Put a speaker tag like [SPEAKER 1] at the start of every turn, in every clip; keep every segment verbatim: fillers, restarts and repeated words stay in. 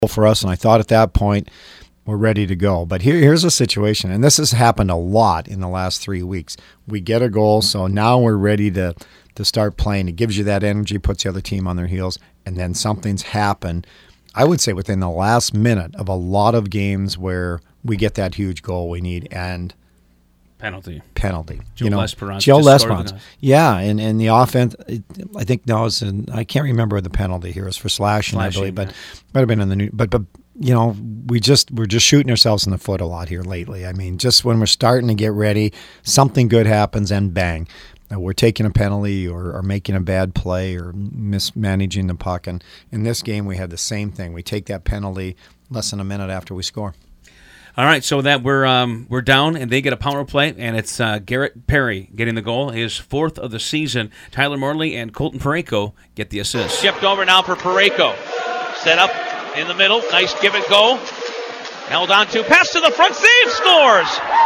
[SPEAKER 1] for us, and I thought at that point we're ready to go. But here, here's a situation, and this has happened a lot in the last three weeks. We get a goal, so now we're ready to, to start playing. It gives you that energy, puts the other team on their heels, and then something's happened, I would say within the last minute of a lot of games where we get that huge goal we need, and
[SPEAKER 2] Penalty.
[SPEAKER 1] Penalty.
[SPEAKER 2] Joe
[SPEAKER 1] you know,
[SPEAKER 2] Lesperance.
[SPEAKER 1] Joe Lesperance. Yeah, and, and the offense, it, I think now is in, I can't remember what the penalty here is for slashing, slashing I believe, but
[SPEAKER 2] yeah.
[SPEAKER 1] might have been in the new. But but you know, we just we're just shooting ourselves in the foot a lot here lately. I mean, just when we're starting to get ready, something good happens, and bang, we're taking a penalty or, or making a bad play or mismanaging the puck. And in this game, we had the same thing. We take that penalty less than a minute after we score.
[SPEAKER 2] All right, so that we're um, we're down, and they get a power play, and it's uh, Garrett Perry getting the goal, his fourth of the season. Tyler Morley and Colton Parayko get the assist.
[SPEAKER 3] Shipped over now for Parayko. Set up in the middle. Nice give and go. Held on to. Pass to the front. Save. Scores.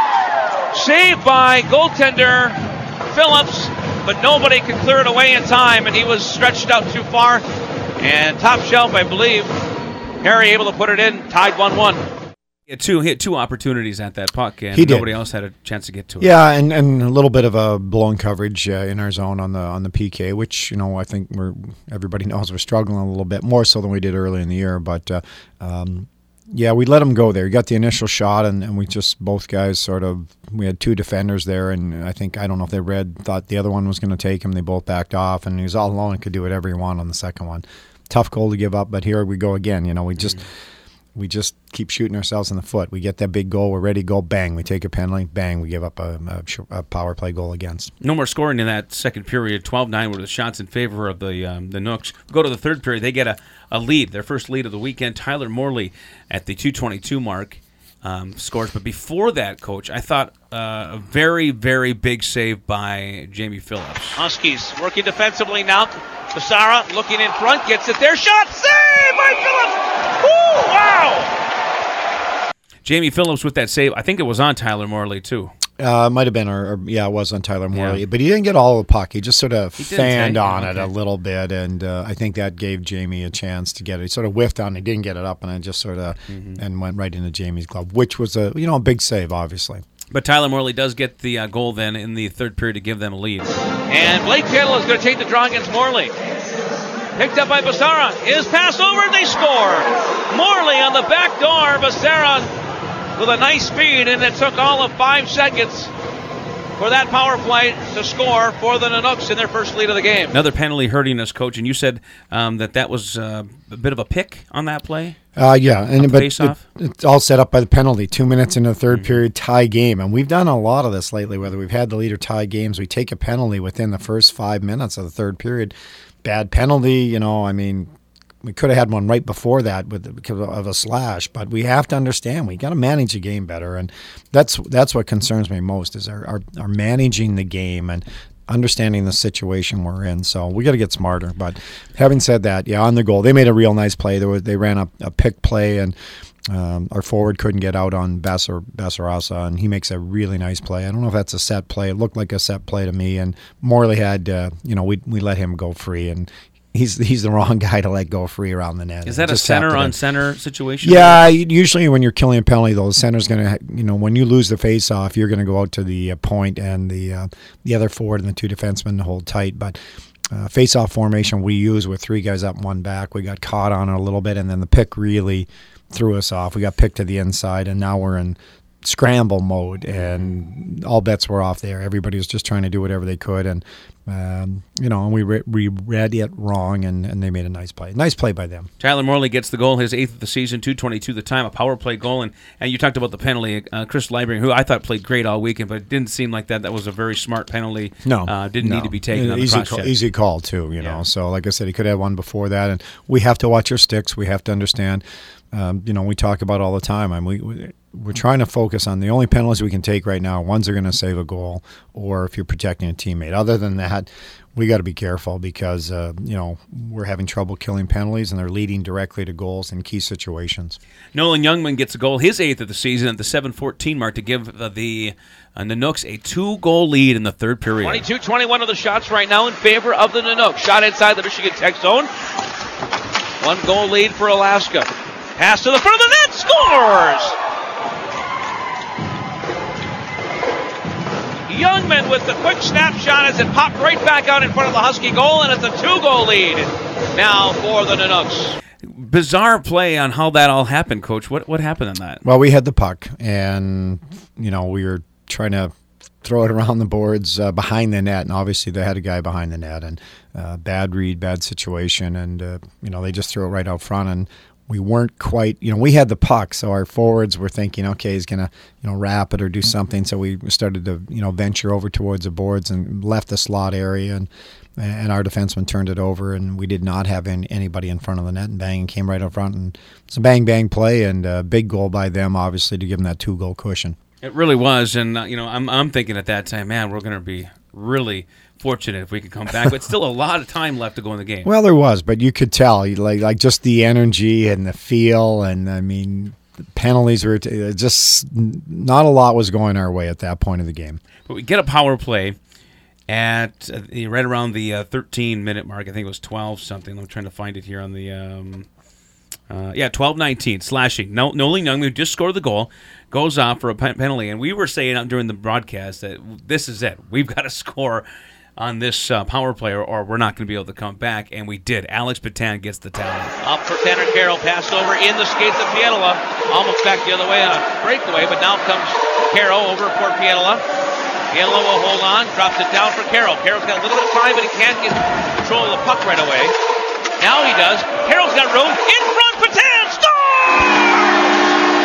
[SPEAKER 3] Saved by goaltender Phillips, but nobody could clear it away in time, and he was stretched out too far. And top shelf, I believe, Perry able to put it in. Tied one one.
[SPEAKER 2] He had two, he had two opportunities at that puck, and
[SPEAKER 1] he
[SPEAKER 2] nobody else had a chance to get to it.
[SPEAKER 1] Yeah, and, and a little bit of a blown coverage uh, in our zone on the on the P K, which you know I think we're everybody knows we're struggling a little bit more so than we did early in the year. But uh, um, yeah, we let him go there. He got the initial shot, and, and we just both guys sort of we had two defenders there, and I think I don't know if they read thought the other one was going to take him. They both backed off, and he was all alone and could do whatever he wanted on the second one. Tough goal to give up, but here we go again. You know, we just. Mm-hmm. We just keep shooting ourselves in the foot. We get that big goal. We're ready to go. Bang. We take a penalty. Bang. We give up a, a, a power play goal against.
[SPEAKER 2] No more scoring in that second period. twelve nine were the shots in favor of the um, the Nooks. Go to the third period. They get a, a lead, their first lead of the weekend. Tyler Morley at the two twenty-two mark um, scores. But before that, Coach, I thought uh, a very, very big save by Jamie Phillips.
[SPEAKER 3] Huskies working defensively now. Basara looking in front. Gets it there. Shot. Save by Phillips. Woo, wow!
[SPEAKER 2] Jamie Phillips with that save. I think it was on Tyler Morley, too.
[SPEAKER 1] Uh, might have been, or, or yeah, it was on Tyler Morley. Yeah. But he didn't get all of the puck. He just sort of fanned on okay. it a little bit, and uh, I think that gave Jamie a chance to get it. He sort of whiffed on it. He didn't get it up, and it just sort of mm-hmm. and went right into Jamie's glove, which was a you know a big save, obviously.
[SPEAKER 2] But Tyler Morley does get the uh, goal then in the third period to give them a lead.
[SPEAKER 3] And Blake Taylor is going to take the draw against Morley. Picked up by Basara. Is passed over, and they score. Morley on the back door. Basara with a nice speed, and it took all of five seconds for that power play to score for the Nanooks in their first lead of the game.
[SPEAKER 2] Another penalty hurting us, Coach, and you said um, that that was uh, a bit of a pick on that play?
[SPEAKER 1] Uh, yeah, and but it, it's all set up by the penalty. Two minutes into the third mm-hmm. period, tie game. And we've done a lot of this lately, whether we've had the lead or tie games. We take a penalty within the first five minutes of the third period. Bad penalty, you know, I mean, we could have had one right before that with because of a slash, but we have to understand we got to manage the game better, and that's that's what concerns me most is our, our, our managing the game and understanding the situation we're in. So we got to get smarter. But having said that, yeah, on the goal, they made a real nice play. There was they ran a, a pick play, and um, our forward couldn't get out on Basar, Basarasa, and he makes a really nice play. I don't know if that's a set play. It looked like a set play to me, and Morley had, uh, you know, we we let him go free, and he's he's the wrong guy to let go free around the net.
[SPEAKER 2] Is that a center on center situation?
[SPEAKER 1] Yeah, usually when you're killing a penalty, though, the center's going to, you know, when you lose the face-off, you're going to go out to the uh, point, and the uh, the other forward and the two defensemen hold tight, but uh, face-off formation we use with three guys up and one back. We got caught on it a little bit, and then the pick really threw us off. We got picked to the inside, and now we're in scramble mode, and all bets were off there. Everybody was just trying to do whatever they could, and um, you know, and we re- we read it wrong, and, and they made a nice play. Nice play by them.
[SPEAKER 2] Tyler Morley gets the goal, his eighth of the season, two twenty-two the time, a power play goal, and, and you talked about the penalty. Uh, Chris Library, who I thought played great all weekend, but it didn't seem like that. That was a very smart penalty.
[SPEAKER 1] No,
[SPEAKER 2] uh, didn't
[SPEAKER 1] no.
[SPEAKER 2] need to be taken. On
[SPEAKER 1] easy
[SPEAKER 2] the
[SPEAKER 1] call, easy call too. You
[SPEAKER 2] yeah.
[SPEAKER 1] know, so like I said, he could have one before that, and we have to watch our sticks. We have to understand. Um, you know, we talk about all the time. I mean, we, we we're trying to focus on the only penalties we can take right now. Ones are going to save a goal, or if you're protecting a teammate. Other than that, we got to be careful because uh, you know we're having trouble killing penalties, and they're leading directly to goals in key situations.
[SPEAKER 2] Nolan Youngman gets a goal, his eighth of the season, at the seven fourteen mark to give the, the uh, Nanooks a two-goal lead in the third period.
[SPEAKER 3] twenty-two twenty-one of the shots right now in favor of the Nanooks. Shot inside the Michigan Tech zone. One goal lead for Alaska. Pass to the front of the net. Scores! Youngman with the quick snapshot as it popped right back out in front of the Husky goal, and it's a two-goal lead now for the Canucks.
[SPEAKER 2] Bizarre play on how that all happened, Coach. What what happened on that?
[SPEAKER 1] Well, we had the puck, and you know we were trying to throw it around the boards uh, behind the net, and obviously they had a guy behind the net, and uh, bad read, bad situation, and uh, you know they just threw it right out front, and we weren't quite, you know, we had the puck, so our forwards were thinking, okay, he's going to, you know, wrap it or do something. So we started to, you know, venture over towards the boards and left the slot area, and and our defenseman turned it over, and we did not have any, anybody in front of the net, and bang, came right up front, and it's a bang-bang play, and a big goal by them, obviously, to give them that two-goal cushion.
[SPEAKER 2] It really was, and, uh, you know, I'm I'm thinking at that time, man, we're going to be really fortunate if we could come back, but still a lot of time left to go in the game.
[SPEAKER 1] Well, there was, but you could tell, like like just the energy and the feel, and I mean, the penalties were t- just not a lot was going our way at that point of the game.
[SPEAKER 2] But we get a power play at uh, right around the uh, thirteen minute mark. I think it was twelve something. I'm trying to find it here on the um, uh, yeah twelve nineteen slashing. No, Nolan Young, who just scored the goal, goes off for a pen- penalty, and we were saying out during the broadcast that this is it. We've got to score on this uh, power play, or, or we're not going to be able to come back, and we did. Alex Petan gets the tally.
[SPEAKER 3] Up for Tanner Carroll, passed over in the skates of Pietila. Almost back the other way on a breakaway, but now comes Carroll over for Pietila. Pietila will hold on, drops it down for Carroll. Carroll's got a little bit of time, but he can't get control of the puck right away. Now he does. Carroll's got room. In front, Petan scores!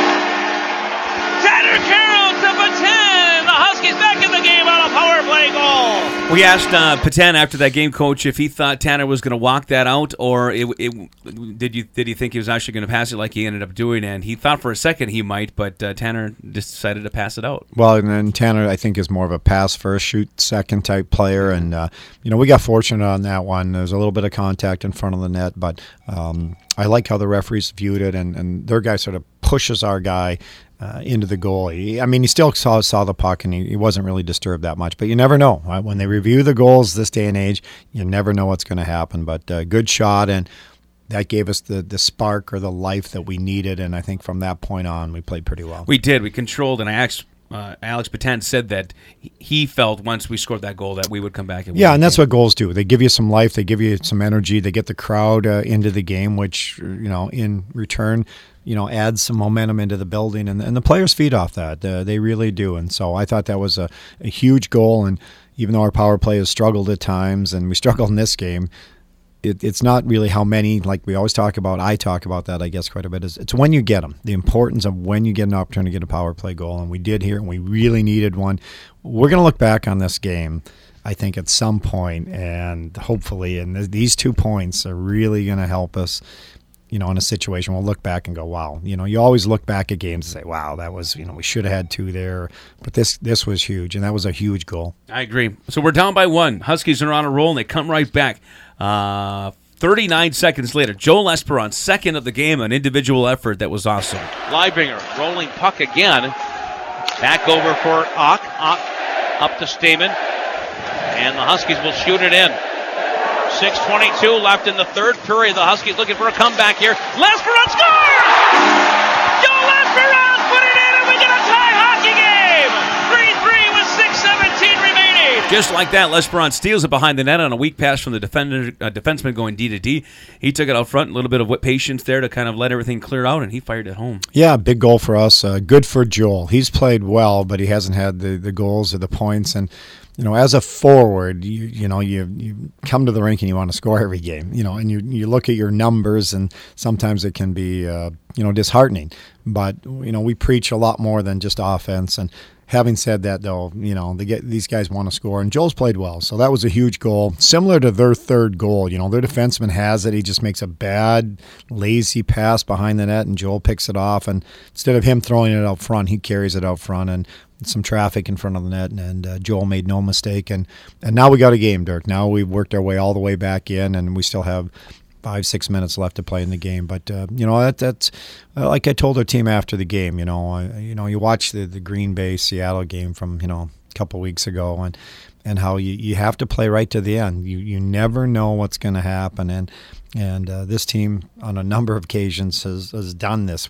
[SPEAKER 3] Tanner Carroll to Petan. The Huskies back in the game on a power play goal.
[SPEAKER 2] We asked uh, Petan after that game, Coach, if he thought Tanner was going to walk that out, or it, it, did you did he think he was actually going to pass it like he ended up doing? And he thought for a second he might, but uh, Tanner decided to pass it out.
[SPEAKER 1] Well, and then Tanner, I think, is more of a pass first, shoot second type player, and uh, you know we got fortunate on that one. There's a little bit of contact in front of the net, but um, I like how the referees viewed it, and, and their guy sort of pushes our guy Uh, into the goal. He, I mean, he still saw saw the puck, and he, he wasn't really disturbed that much. But you never know. Right? When they review the goals this day and age, you never know what's going to happen. But uh, good shot, and that gave us the, the spark or the life that we needed. And I think from that point on, we played pretty well.
[SPEAKER 2] We did. We controlled, and I asked uh, Alex Petan said that he felt once we scored that goal that we would come back. And
[SPEAKER 1] yeah, and that's what goals do. They give you some life. They give you some energy. They get the crowd uh, into the game, which, you know, in return, you know, adds some momentum into the building, and, and the players feed off that. Uh, they really do. And so I thought that was a, a huge goal. And even though our power play has struggled at times, and we struggled in this game, it, it's not really how many, like we always talk about, I talk about that, I guess, quite a bit. Is It's when you get them, the importance of when you get an opportunity to get a power play goal. And we did here, and we really needed one. We're going to look back on this game, I think, at some point, and hopefully, and th- these two points are really going to help us, you know, in a situation we'll look back and go, wow. You know, you always look back at games and say, wow, that was, you know, we should have had two there. But this this was huge, and that was a huge goal.
[SPEAKER 2] I agree. So we're down by one. Huskies are on a roll, and they come right back. Uh, thirty-nine seconds later, Joel Esperon, second of the game, an individual effort that was awesome.
[SPEAKER 3] Leibinger, rolling puck again. Back over for Ock. Ock up to Stamen. And the Huskies will shoot it in. six twenty-two left in the third period. The Huskies looking for a comeback here. Lesperon scores! Joel Lesperon put it in, and we get a tie hockey game! three three with six seventeen remaining.
[SPEAKER 2] Just like that, Lesperon steals it behind the net on a weak pass from the defender, uh, defenseman going D to D. He took it out front, a little bit of patience there to kind of let everything clear out, and he fired it home.
[SPEAKER 1] Yeah, big goal for us. Uh, good for Joel. He's played well, but he hasn't had the, the goals or the points. And you know, as a forward, you you know, you you come to the rink and you want to score every game, you know, and you you look at your numbers, and sometimes it can be, uh, you know, disheartening. But, you know, we preach a lot more than just offense. And having said that, though, you know, they get, these guys want to score, and Joel's played well. So that was a huge goal, similar to their third goal. You know, their defenseman has it. He just makes a bad, lazy pass behind the net, and Joel picks it off. And instead of him throwing it out front, he carries it out front, and some traffic in front of the net, and, and uh, Joel made no mistake. And, and now we got a game, Dirk. Now we've worked our way all the way back in, and we still have five, six minutes left to play in the game. But, uh, you know, that, that's uh, like I told our team after the game, you know, uh, you know, you watch the, the Green Bay-Seattle game from, you know, a couple weeks ago, and and how you, you have to play right to the end. You you never know what's going to happen. And And uh, this team, on a number of occasions, has, has done this.